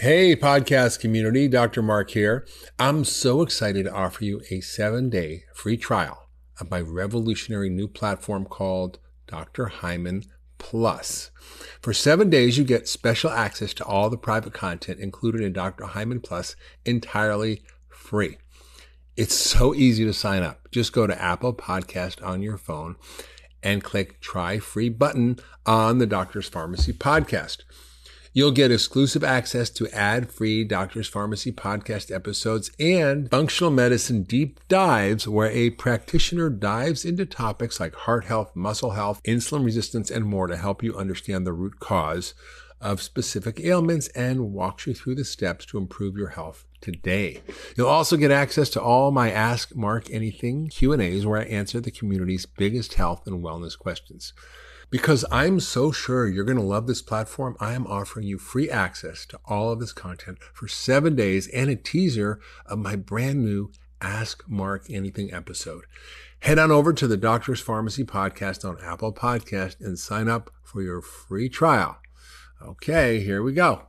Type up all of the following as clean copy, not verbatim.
Hey, podcast community, Dr. Mark here. I'm so excited to offer you a 7-day free trial of my revolutionary new platform called Dr. Hyman Plus. For 7 days, you get special access to all the private content included in Dr. Hyman Plus entirely free. It's so easy to sign up. Just go to Apple Podcast on your phone and click Try Free button on the Doctor's Pharmacy podcast. You'll get exclusive access to ad-free Doctor's Pharmacy podcast episodes and functional medicine deep dives where a practitioner dives into topics like heart health, muscle health, insulin resistance, and more to help you understand the root cause of specific ailments and walks you through the steps to improve your health today. You'll also get access to all my Ask Mark Anything Q&As where I answer the community's biggest health and wellness questions. Because I'm so sure you're going to love this platform, I am offering you free access to all of this content for 7 days and a teaser of my brand new Ask Mark Anything episode. Head on over to the Doctor's Pharmacy podcast on Apple Podcast and sign up for your free trial. Okay, here we go.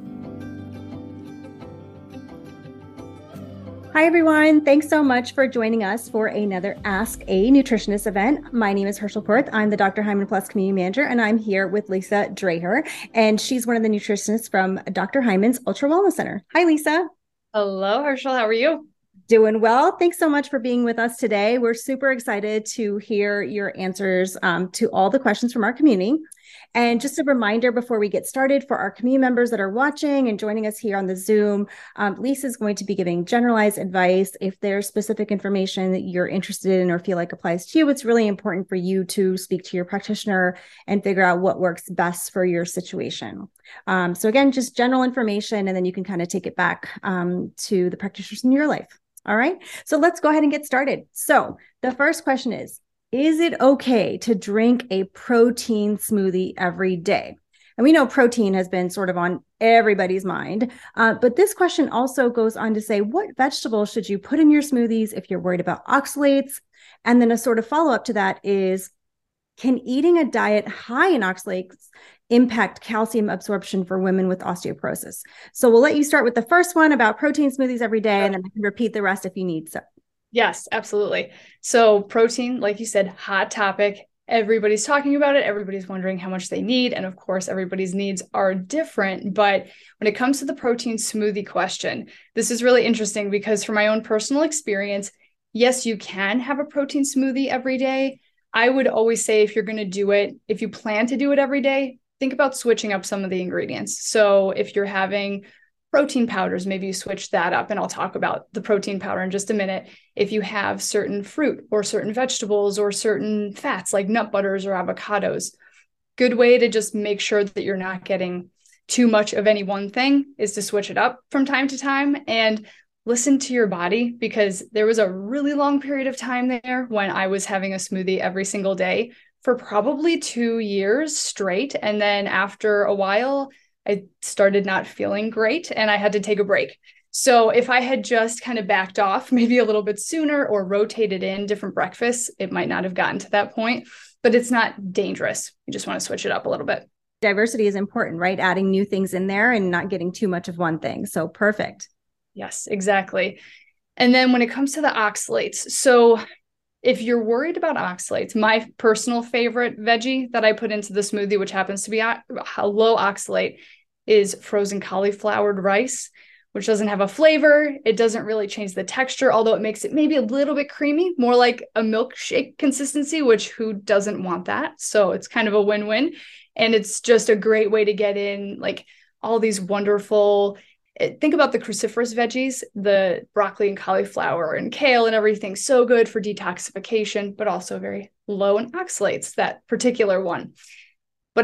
Hi, everyone. Thanks so much for joining us for another Ask a Nutritionist event. My name is Herschel Porth. I'm the Dr. Hyman Plus Community Manager, and I'm here with Lisa Dreher, and she's one of the nutritionists from Dr. Hyman's Ultra Wellness Center. Hi, Lisa. Hello, Herschel. How are you? Doing well. Thanks so much for being with us today. We're super excited to hear your answers to all the questions from our community. And just a reminder before we get started for our community members that are watching and joining us here on the Zoom, Lisa is going to be giving generalized advice. If there's specific information that you're interested in or feel like applies to you, it's really important for you to speak to your practitioner and figure out what works best for your situation. So again, just general information, and then you can kind of take it back to the practitioners in your life. All right, so let's go ahead and get started. So the first question is it okay to drink a protein smoothie every day? And we know protein has been sort of on everybody's mind, but this question also goes on to say, what vegetables should you put in your smoothies if you're worried about oxalates? And then a sort of follow-up to that is, can eating a diet high in oxalates impact calcium absorption for women with osteoporosis? So we'll let you start with the first one about protein smoothies every day, and then I can repeat the rest if you need so. Yes, absolutely. So protein, like you said, hot topic. Everybody's talking about it. Everybody's wondering how much they need. And of course, everybody's needs are different. But when it comes to the protein smoothie question, this is really interesting because from my own personal experience, yes, you can have a protein smoothie every day. I would always say if you're going to do it, if you plan to do it every day, think about switching up some of the ingredients. So if you're having protein powders, maybe you switch that up, and I'll talk about the protein powder in just a minute. If you have certain fruit or certain vegetables or certain fats like nut butters or avocados, good way to just make sure that you're not getting too much of any one thing is to switch it up from time to time and listen to your body, because there was a really long period of time there when I was having a smoothie every single day for probably 2 years straight. And then after a while, I started not feeling great and I had to take a break. So if I had just kind of backed off maybe a little bit sooner or rotated in different breakfasts, it might not have gotten to that point, but it's not dangerous. You just want to switch it up a little bit. Diversity is important, right? Adding new things in there and not getting too much of one thing. So perfect. Yes, exactly. And then when it comes to the oxalates, so if you're worried about oxalates, my personal favorite veggie that I put into the smoothie, which happens to be low oxalate, is frozen cauliflowered rice, which doesn't have a flavor. It doesn't really change the texture, although it makes it maybe a little bit creamy, more like a milkshake consistency, which who doesn't want that? So it's kind of a win-win. And it's just a great way to get in like all these wonderful, think about the cruciferous veggies, the broccoli and cauliflower and kale and everything. So good for detoxification, but also very low in oxalates, that particular one. But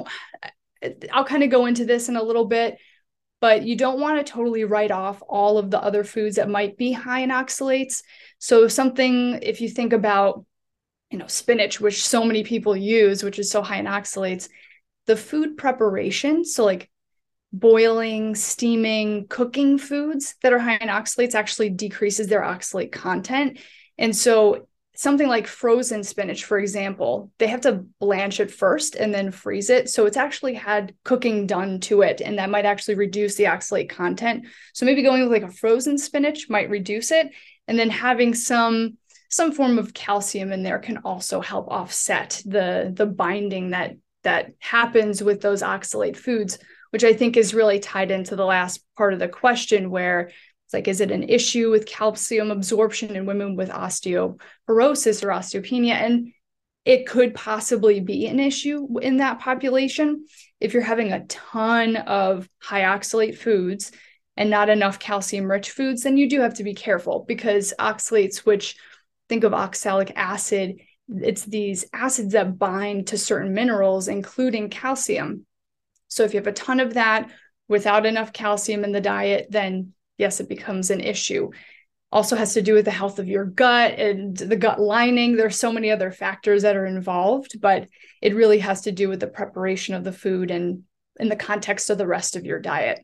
I'll kind of go into this in a little bit, but you don't want to totally write off all of the other foods that might be high in oxalates. So something, if you think about, spinach, which so many people use, which is so high in oxalates, the food preparation, so like boiling, steaming, cooking foods that are high in oxalates actually decreases their oxalate content. And so something like frozen spinach, for example, they have to blanch it first and then freeze it. So it's actually had cooking done to it, and that might actually reduce the oxalate content. So maybe going with like a frozen spinach might reduce it. And then having some form of calcium in there can also help offset the binding that happens with those oxalate foods, which I think is really tied into the last part of the question, where it's like, is it an issue with calcium absorption in women with osteoporosis or osteopenia? And it could possibly be an issue in that population. If you're having a ton of high oxalate foods and not enough calcium-rich foods, then you do have to be careful, because oxalates, which think of oxalic acid, it's these acids that bind to certain minerals, including calcium. So if you have a ton of that without enough calcium in the diet, then yes, it becomes an issue. Also has to do with the health of your gut and the gut lining. There's so many other factors that are involved, but it really has to do with the preparation of the food and in the context of the rest of your diet.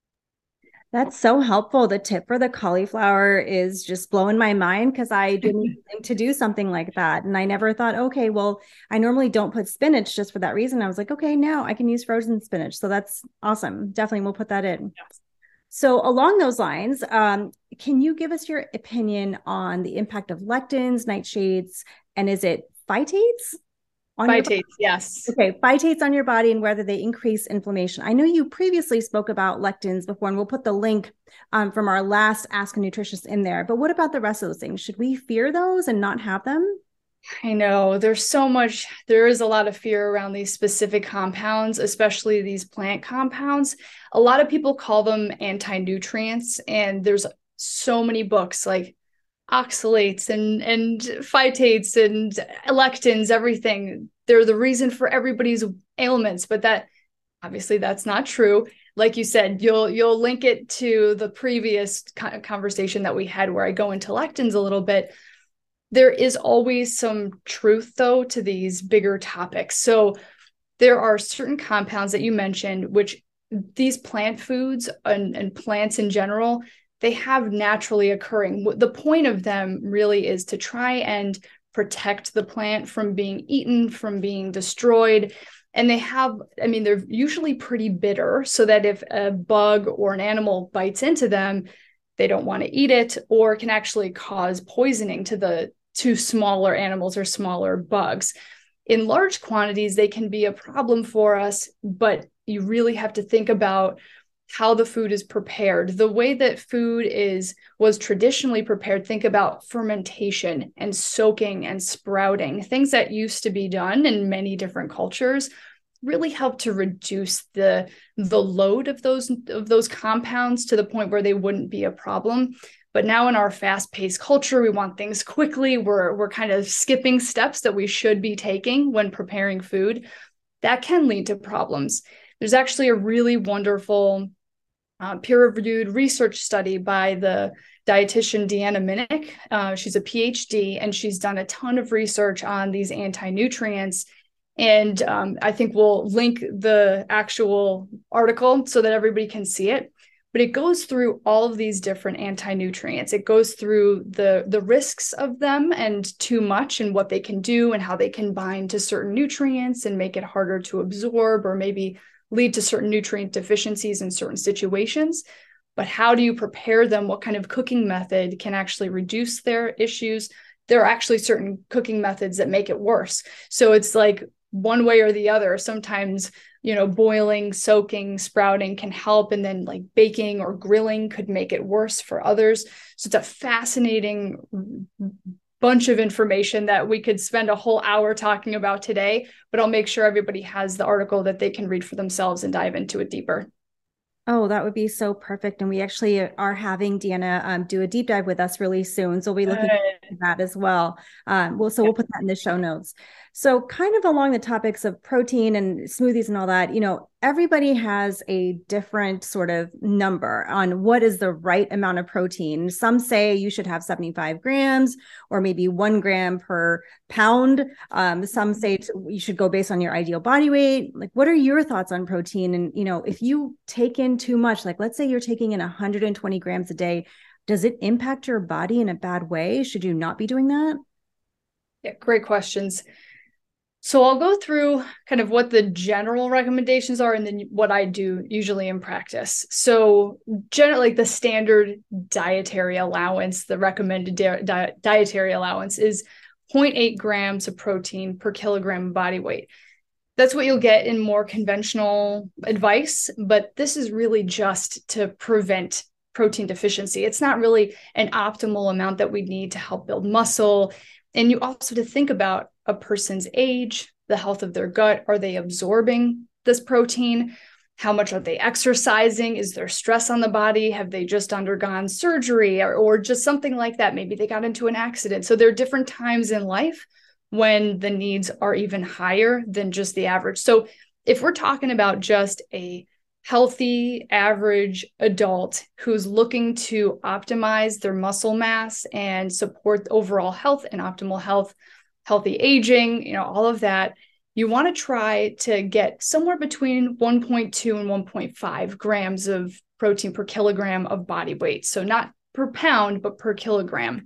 That's so helpful. The tip for the cauliflower is just blowing my mind, because I didn't think to do something like that. And I never thought, okay, well, I normally don't put spinach just for that reason. I was like, okay, now I can use frozen spinach. So that's awesome. Definitely we'll put that in. Yes. So along those lines, can you give us your opinion on the impact of lectins, nightshades, and is it phytates? Phytates, yes. Okay, phytates on your body and whether they increase inflammation. I know you previously spoke about lectins before, and we'll put the link from our last Ask a Nutritionist in there. But what about the rest of those things? Should we fear those and not have them? I know there is a lot of fear around these specific compounds, especially these plant compounds. A lot of people call them anti-nutrients, and there's so many books like oxalates and phytates and lectins, everything. They're the reason for everybody's ailments, but that's not true. Like you said, you'll link it to the previous conversation that we had where I go into lectins a little bit. There is always some truth, though, to these bigger topics. So there are certain compounds that you mentioned, which these plant foods and plants in general, they have naturally occurring. The point of them really is to try and protect the plant from being eaten, from being destroyed. And they're usually pretty bitter, so that if a bug or an animal bites into them, they don't want to eat it, or can actually cause poisoning to smaller animals or smaller bugs. In large quantities, they can be a problem for us, but you really have to think about how the food is prepared. The way that food was traditionally prepared, think about fermentation and soaking and sprouting, things that used to be done in many different cultures, really help to reduce the load of those compounds to the point where they wouldn't be a problem. But now in our fast-paced culture, we want things quickly. We're kind of skipping steps that we should be taking when preparing food. That can lead to problems. There's actually a really wonderful peer-reviewed research study by the dietitian Deanna Minnick. She's a PhD, and she's done a ton of research on these anti-nutrients. And I think we'll link the actual article so that everybody can see it. But it goes through all of these different anti-nutrients. It goes through the risks of them and too much, and what they can do and how they can bind to certain nutrients and make it harder to absorb, or maybe lead to certain nutrient deficiencies in certain situations. But how do you prepare them? What kind of cooking method can actually reduce their issues? There are actually certain cooking methods that make it worse. So it's like one way or the other. Sometimes, boiling, soaking, sprouting can help. And then like baking or grilling could make it worse for others. So it's a fascinating bunch of information that we could spend a whole hour talking about today, but I'll make sure everybody has the article that they can read for themselves and dive into it deeper. Oh, that would be so perfect. And we actually are having Deanna do a deep dive with us really soon. So we'll be looking at that as well. We'll put that in the show notes. So kind of along the topics of protein and smoothies and all that, everybody has a different sort of number on what is the right amount of protein. Some say you should have 75 grams or maybe 1 gram per pound. Some say you should go based on your ideal body weight. Like, what are your thoughts on protein? And, if you take in too much, like let's say you're taking in 120 grams a day, does it impact your body in a bad way? Should you not be doing that? Yeah, great questions. So I'll go through kind of what the general recommendations are and then what I do usually in practice. So generally, like the standard dietary allowance, the recommended dietary allowance is 0.8 grams of protein per kilogram of body weight. That's what you'll get in more conventional advice, but this is really just to prevent protein deficiency. It's not really an optimal amount that we need to help build muscle. And you also to think about a person's age, the health of their gut. Are they absorbing this protein? How much are they exercising? Is there stress on the body? Have they just undergone surgery or just something like that? Maybe they got into an accident. So there are different times in life when the needs are even higher than just the average. So if we're talking about just a healthy, average adult who's looking to optimize their muscle mass and support overall health and optimal health, healthy aging, all of that, you want to try to get somewhere between 1.2 and 1.5 grams of protein per kilogram of body weight. So not per pound, but per kilogram.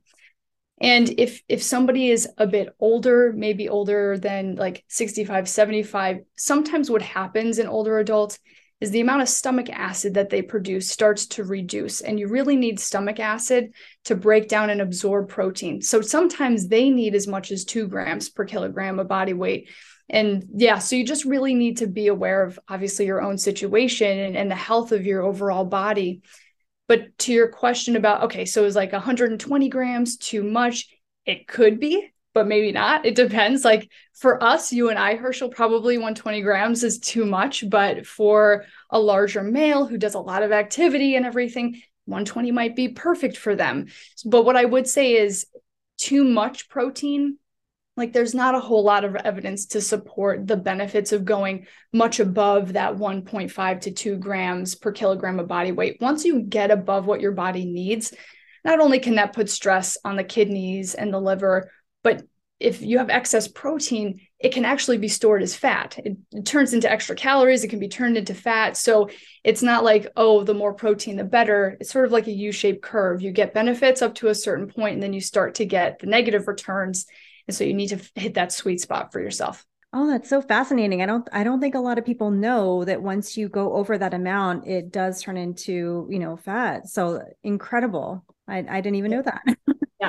And if somebody is a bit older, maybe older than like 65, 75, sometimes what happens in older adults is the amount of stomach acid that they produce starts to reduce. And you really need stomach acid to break down and absorb protein. So sometimes they need as much as 2 grams per kilogram of body weight. And yeah, so you just really need to be aware of obviously your own situation and the health of your overall body. But to your question about, okay, so is like 120 grams too much? It could be, but maybe not. It depends. Like for us, you and I, Herschel, probably 120 grams is too much. But for a larger male who does a lot of activity and everything, 120 might be perfect for them. But what I would say is too much protein, like there's not a whole lot of evidence to support the benefits of going much above that 1.5 to 2 grams per kilogram of body weight. Once you get above what your body needs, not only can that put stress on the kidneys and the liver, but if you have excess protein, it can actually be stored as fat. It turns into extra calories. It can be turned into fat. So it's not like, oh, the more protein, the better. It's sort of like a U-shaped curve. You get benefits up to a certain point, and then you start to get the negative returns. And so you need to hit that sweet spot for yourself. Oh, that's so fascinating. I don't think a lot of people know that once you go over that amount, it does turn into, fat. So incredible. I didn't even know that. Yeah.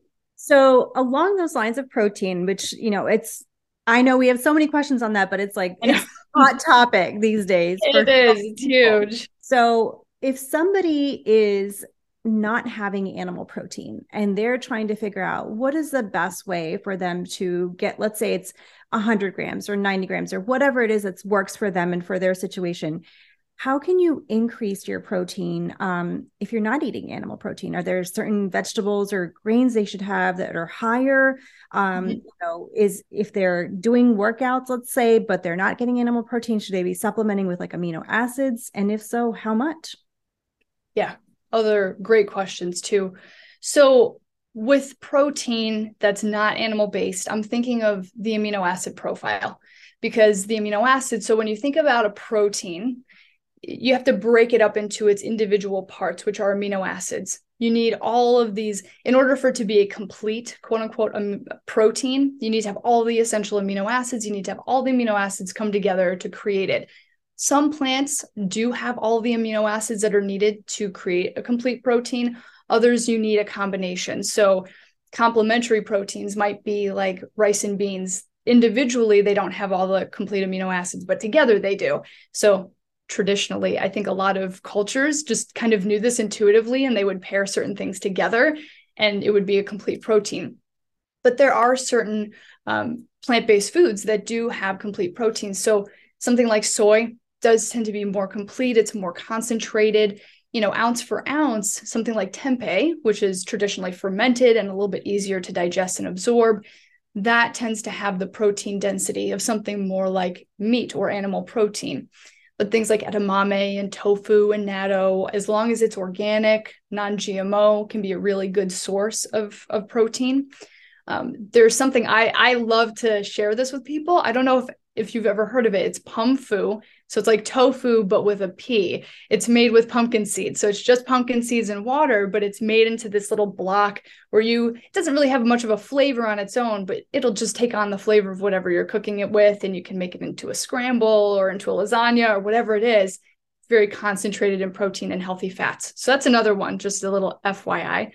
So along those lines of protein, which, I know we have so many questions on that, but it's like, it's a hot topic these days. It is. It's huge. So if somebody is not having animal protein and they're trying to figure out what is the best way for them to get, let's say it's 100 grams or 90 grams or whatever it is that works for them and for their situation, how can you increase your protein if you're not eating animal protein? Are there certain vegetables or grains they should have that are higher? Is if they're doing workouts, let's say, but they're not getting animal protein, should they be supplementing with like amino acids? And if so, how much? Yeah. Other great questions too. So with protein that's not animal based, I'm thinking of the amino acid profile because the amino acids, so when you think about a protein, you have to break it up into its individual parts, which are amino acids. You need all of these in order for it to be a complete, quote unquote, protein. You need to have all the essential amino acids. You need to have all the amino acids come together to create it. Some plants do have all the amino acids that are needed to create a complete protein. Others, you need a combination. So complementary proteins might be like rice and beans. Individually, they don't have all the complete amino acids, but together they do. So traditionally, I think a lot of cultures just kind of knew this intuitively and they would pair certain things together and it would be a complete protein. But there are certain plant-based foods that do have complete protein. So something like soy does tend to be more complete. It's more concentrated, ounce for ounce. Something like tempeh, which is traditionally fermented and a little bit easier to digest and absorb, that tends to have the protein density of something more like meat or animal protein. But things like edamame and tofu and natto, as long as it's organic, non-GMO, can be a really good source of protein. There's something I love to share this with people. I don't know if you've ever heard of it. It's PumFu. So it's like tofu, but with a P. It's made with pumpkin seeds. So it's just pumpkin seeds and water, but it's made into this little block where it doesn't really have much of a flavor on its own, but it'll just take on the flavor of whatever you're cooking it with. And you can make it into a scramble or into a lasagna or whatever it is. It's very concentrated in protein and healthy fats. So that's another one, just a little FYI.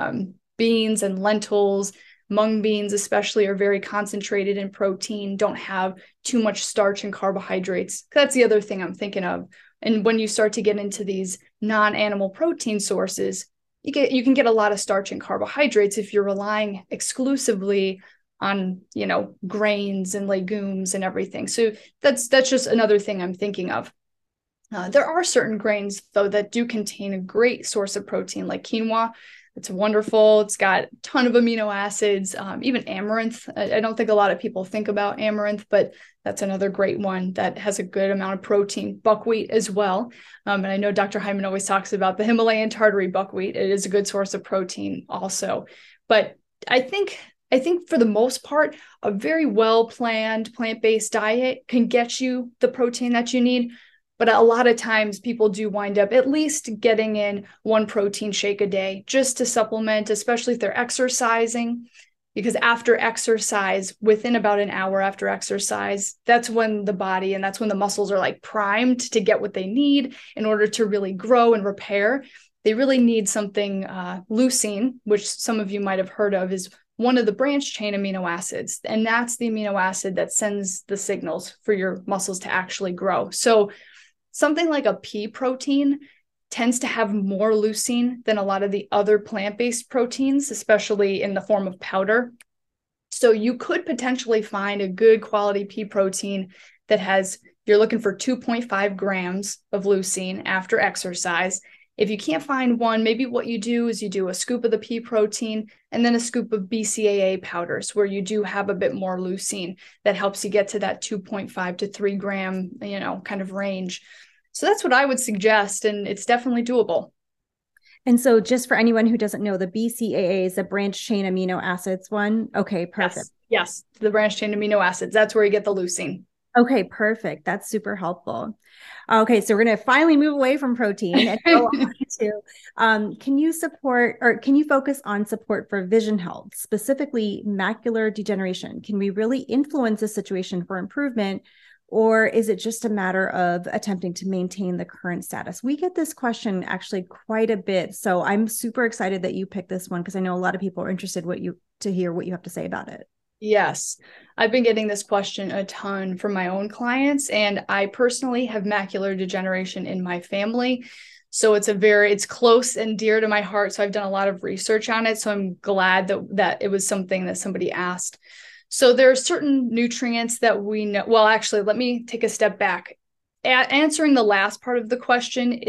Beans and lentils, mung beans especially, are very concentrated in protein, don't have too much starch and carbohydrates. That's the other thing I'm thinking of. And when you start to get into these non-animal protein sources, you can get a lot of starch and carbohydrates if you're relying exclusively on, grains and legumes and everything. So that's just another thing I'm thinking of. There are certain grains, though, that do contain a great source of protein, like quinoa. It's wonderful. It's got a ton of amino acids, even amaranth. I don't think a lot of people think about amaranth, but that's another great one that has a good amount of protein. Buckwheat as well. And I know Dr. Hyman always talks about the Himalayan tartary buckwheat. It is a good source of protein also. But I think for the most part, a very well-planned plant-based diet can get you the protein that you need. But a lot of times people do wind up at least getting in one protein shake a day just to supplement, especially if they're exercising, because after exercise, within about an hour after exercise, that's when the body and that's when the muscles are like primed to get what they need in order to really grow and repair. They really need something, leucine, which some of you might have heard of, is one of the branch chain amino acids. And that's the amino acid that sends the signals for your muscles to actually grow. So something like a pea protein tends to have more leucine than a lot of the other plant-based proteins, especially in the form of powder. So you could potentially find a good quality pea protein that you're looking for 2.5 grams of leucine after exercise. If you can't find one, maybe what you do is you do a scoop of the pea protein and then a scoop of BCAA powders, where you do have a bit more leucine that helps you get to that 2.5 to 3 gram, kind of range. So that's what I would suggest. And it's definitely doable. And so just for anyone who doesn't know, the BCAA is the branch chain amino acids one. Okay, perfect. Yes, the branch chain amino acids. That's where you get the leucine. Okay, perfect. That's super helpful. Okay, so we're going to finally move away from protein and go on to, can you focus on support for vision health, specifically macular degeneration? Can we really influence the situation for improvement, or is it just a matter of attempting to maintain the current status? We get this question actually quite a bit. So I'm super excited that you picked this one, because I know a lot of people are interested to hear what you have to say about it. Yes, I've been getting this question a ton from my own clients, and I personally have macular degeneration in my family. So it's close and dear to my heart. So I've done a lot of research on it. So I'm glad that it was something that somebody asked. So there are certain nutrients that we know. Well, actually, let me take a step back. Answering the last part of the question,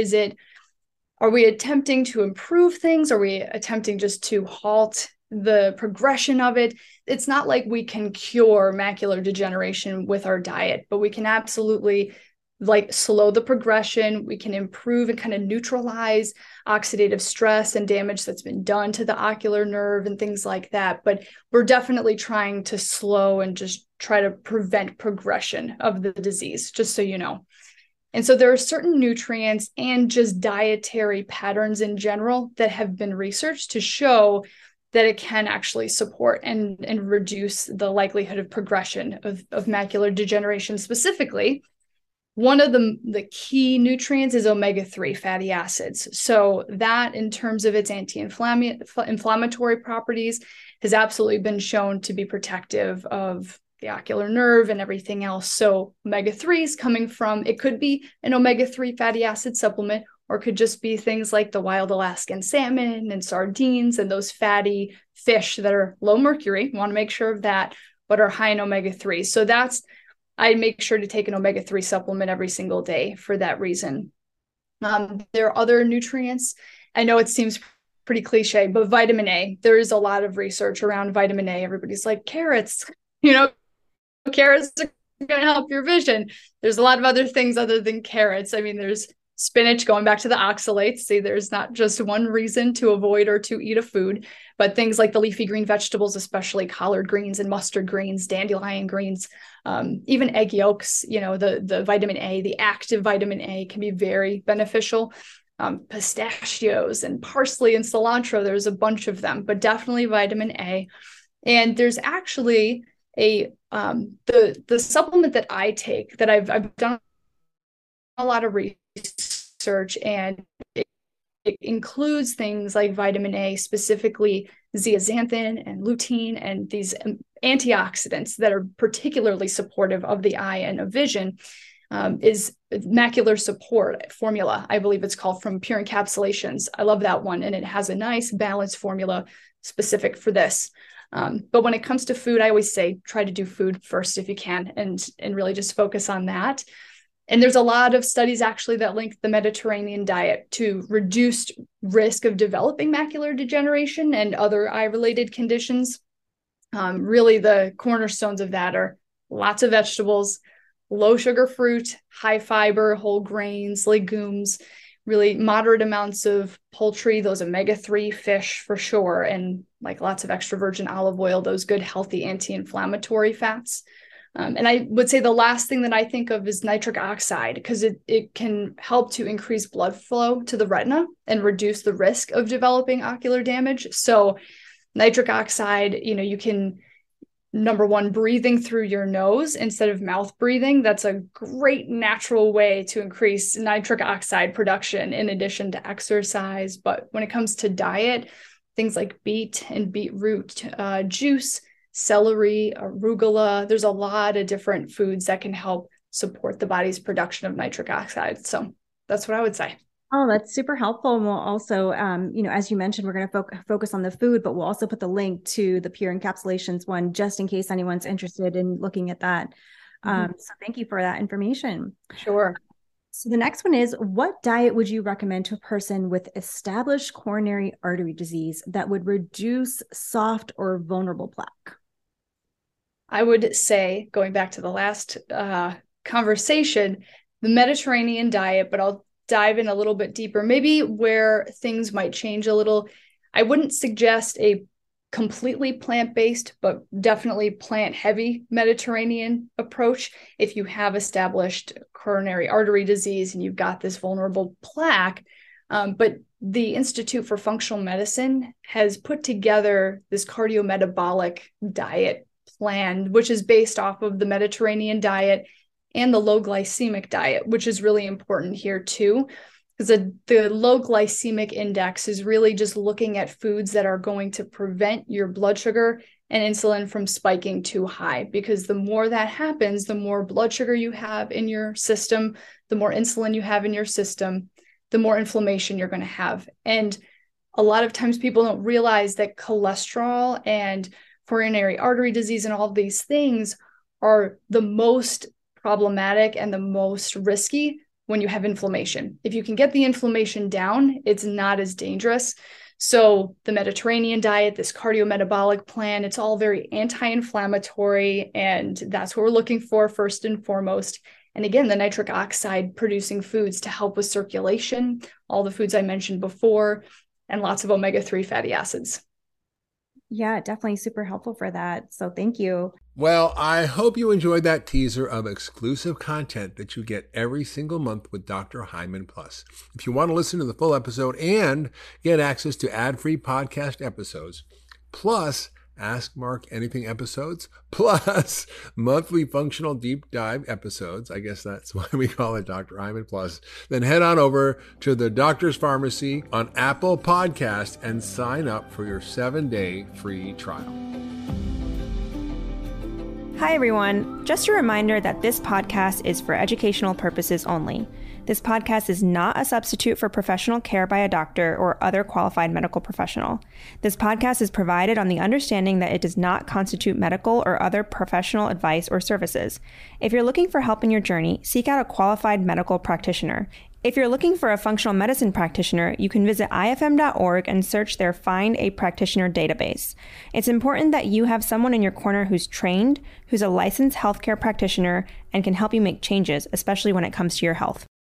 are we attempting to improve things? Are we attempting just to halt the progression of it? It's not like we can cure macular degeneration with our diet, but we can absolutely slow the progression. We can improve and kind of neutralize oxidative stress and damage that's been done to the ocular nerve and things like that. But we're definitely trying to slow and just try to prevent progression of the disease, just so you know. And so there are certain nutrients and just dietary patterns in general that have been researched to show that it can actually support and reduce the likelihood of progression of macular degeneration. Specifically, one of the key nutrients is omega-3 fatty acids. So that, in terms of its anti-inflammatory properties, has absolutely been shown to be protective of the ocular nerve and everything else. So omega-3 is coming from, it could be an omega-3 fatty acid supplement, or could just be things like the wild Alaskan salmon and sardines and those fatty fish that are low mercury. You want to make sure of that, but are high in omega-3. So I make sure to take an omega-3 supplement every single day for that reason. There are other nutrients. I know it seems pretty cliche, but vitamin A, there is a lot of research around vitamin A. Everybody's like, carrots, carrots are going to help your vision. There's a lot of other things other than carrots. I mean, there's spinach, going back to the oxalates. See, there's not just one reason to avoid or to eat a food, but things like the leafy green vegetables, especially collard greens and mustard greens, dandelion greens, even egg yolks, the vitamin A, the active vitamin A can be very beneficial. Pistachios and parsley and cilantro, there's a bunch of them, but definitely vitamin A. And there's actually the supplement that I take that I've done a lot of research, and it includes things like vitamin A, specifically zeaxanthin and lutein, and these antioxidants that are particularly supportive of the eye and of vision. Is macular support formula, I believe it's called, from Pure Encapsulations. I love that one, and it has a nice balanced formula specific for this. But when it comes to food, I always say try to do food first if you can, and really just focus on that. And there's a lot of studies actually that link the Mediterranean diet to reduced risk of developing macular degeneration and other eye-related conditions. Really, the cornerstones of that are lots of vegetables, low sugar fruit, high fiber, whole grains, legumes, really moderate amounts of poultry, those omega-3 fish for sure, and like lots of extra virgin olive oil, those good healthy anti-inflammatory fats. And I would say the last thing that I think of is nitric oxide, because it can help to increase blood flow to the retina and reduce the risk of developing ocular damage. So nitric oxide, you can, number one, breathing through your nose instead of mouth breathing. That's a great natural way to increase nitric oxide production in addition to exercise. But when it comes to diet, things like beet and beetroot juice, celery, arugula, there's a lot of different foods that can help support the body's production of nitric oxide. So that's what I would say. Oh, that's super helpful. And we'll also, as you mentioned, we're going to focus on the food, but we'll also put the link to the Pure Encapsulations one, just in case anyone's interested in looking at that. So thank you for that information. Sure. So the next one is, what diet would you recommend to a person with established coronary artery disease that would reduce soft or vulnerable plaque? I would say, going back to the last conversation, the Mediterranean diet, but I'll dive in a little bit deeper, maybe where things might change a little. I wouldn't suggest a completely plant-based, but definitely plant-heavy Mediterranean approach if you have established coronary artery disease and you've got this vulnerable plaque. But the Institute for Functional Medicine has put together this cardiometabolic diet plan, which is based off of the Mediterranean diet and the low glycemic diet, which is really important here too, because the low glycemic index is really just looking at foods that are going to prevent your blood sugar and insulin from spiking too high, because the more that happens, the more blood sugar you have in your system, the more insulin you have in your system, the more inflammation you're going to have. And a lot of times people don't realize that cholesterol and coronary artery disease and all of these things are the most problematic and the most risky when you have inflammation. If you can get the inflammation down, it's not as dangerous. So the Mediterranean diet, this cardiometabolic plan, it's all very anti-inflammatory, and that's what we're looking for first and foremost. And again, the nitric oxide producing foods to help with circulation, all the foods I mentioned before, and lots of omega-3 fatty acids. Yeah, definitely super helpful for that. So thank you. Well, I hope you enjoyed that teaser of exclusive content that you get every single month with Dr. Hyman Plus. If you want to listen to the full episode and get access to ad-free podcast episodes, plus Ask Mark Anything episodes, plus monthly functional deep dive episodes, I guess that's why we call it Dr. Hyman Plus, then head on over to the Doctor's Pharmacy on Apple Podcast and sign up for your 7-day free trial. Hi, everyone. Just a reminder that this podcast is for educational purposes only. This podcast is not a substitute for professional care by a doctor or other qualified medical professional. This podcast is provided on the understanding that it does not constitute medical or other professional advice or services. If you're looking for help in your journey, seek out a qualified medical practitioner. If you're looking for a functional medicine practitioner, you can visit ifm.org and search their Find a Practitioner database. It's important that you have someone in your corner who's trained, who's a licensed healthcare practitioner, and can help you make changes, especially when it comes to your health.